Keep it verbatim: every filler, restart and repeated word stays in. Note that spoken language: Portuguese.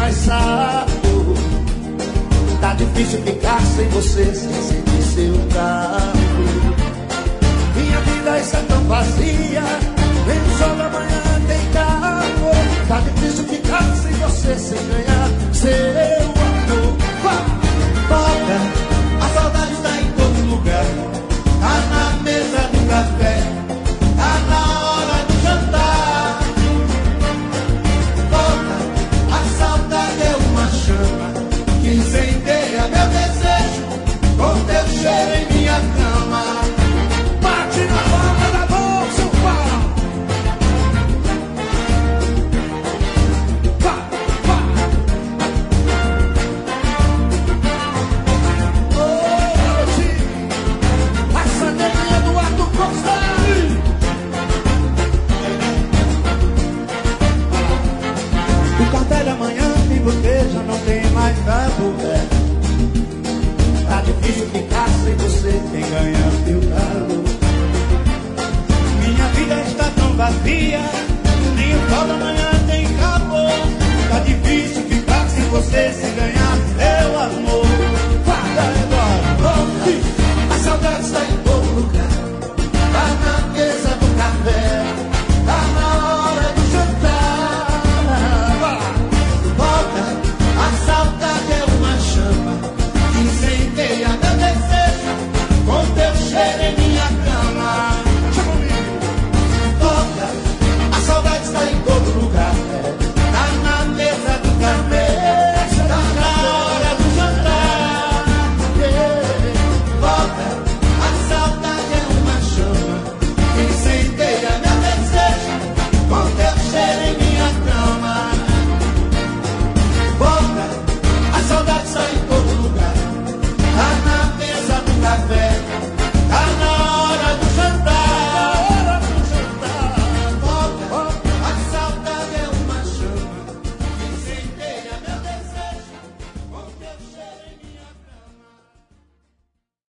engraçado. Tá difícil ficar sem você, sem sentir seu carro. Minha vida está tão vazia, nem o sol da manhã tem carro. Tá difícil ficar sem você, sem ganhar seu amor. Volta, a saudade está em todo lugar. Tá na mesa do café, tá na hora do jantar. Volta, a saudade é uma chama que incendeia meu desejo com teu cheiro em minha cama. Bate na palma da mão, seu pau. Vá, vá. Hoje, a sanelinha Eduardo Costa. O café da manhã e você já não tem mais cabo. Tá difícil ficar sem você, Quem ganha